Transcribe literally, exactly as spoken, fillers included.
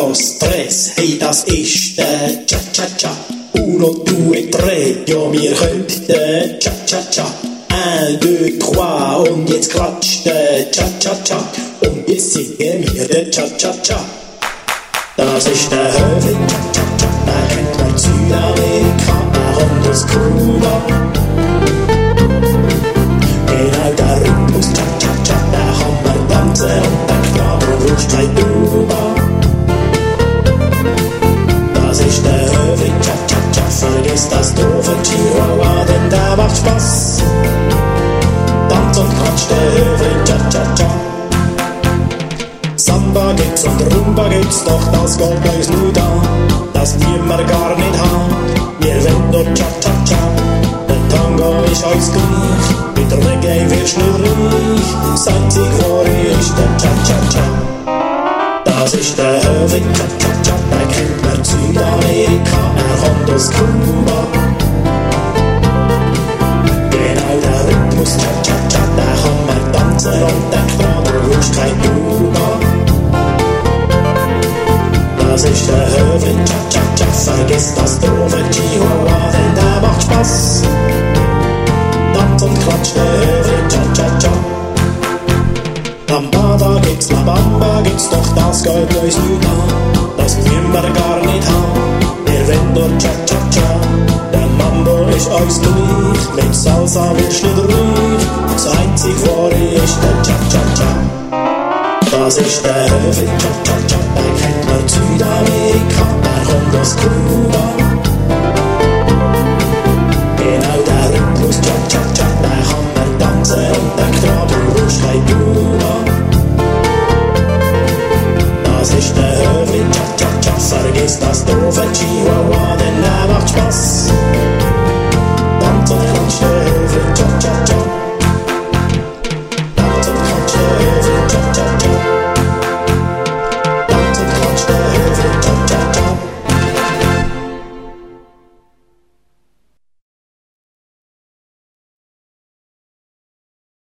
dos, tres, hey, das ist der Cha-Cha-Cha. Uno, due, tre, ja, wir können den Cha-Cha-Cha. Un, deux, trois, und jetzt klatscht der Cha-Cha-Cha. Und jetzt singen wir den Cha-Cha-Cha. Das ist der Höfe Cha-Cha-Cha, der kennt man Südamerika, er kommt aus Kuba. Genau der Rhythmus Cha-Cha-Cha, der kann man tanzen und denkt, ja, du willst kein Tuba. Das ist der Höfe Cha-Cha-Cha, vergiss das doofe Chihuahua, denn der macht Spaß. Tanz und klatscht der Höfe Cha-Cha-Cha. Samba gibt's und Rumba gibt's, doch das geht uns nicht an. Das müssen wir gar nicht haben, wir wollen nur Cha-Cha-Cha. Der Tango ist uns gleich, mit Reggae wirst du nicht reich. Das einzige Wahre ist der Cha-Cha-Cha. Das ist der Höfe Cha-Cha-Cha, der kennt man Südamerika, er kommt aus Kuba. Genau der Rhythmus Cha-Cha-Cha, der kann man tanzen und denkt, ja, du willst kein Tuba. Das ist der Höfe Cha-Cha-Cha, vergiss das doofe Chihuahua, denn der macht Spaß. Tanz und klatscht der Höfe Cha-Cha-Cha. Lambada gibt's, La Bamba gibt's, doch das geht uns nicht an. Das müssen wir gar nicht haben, wir wollen nur Cha-Cha-Cha. Der Mambo ist uns gleich, mit Salsa wirst du nicht reich. Das einzig Wahre ist der Cha-Cha-Cha. Das ist der Höfe Cha-Cha-Cha, der kennt man Südamerika, der kommt aus Kuba. Genau der Rhythmus Cha-Cha-Cha, der kann man tanzen und denkt, ja, du willst kein Tuba.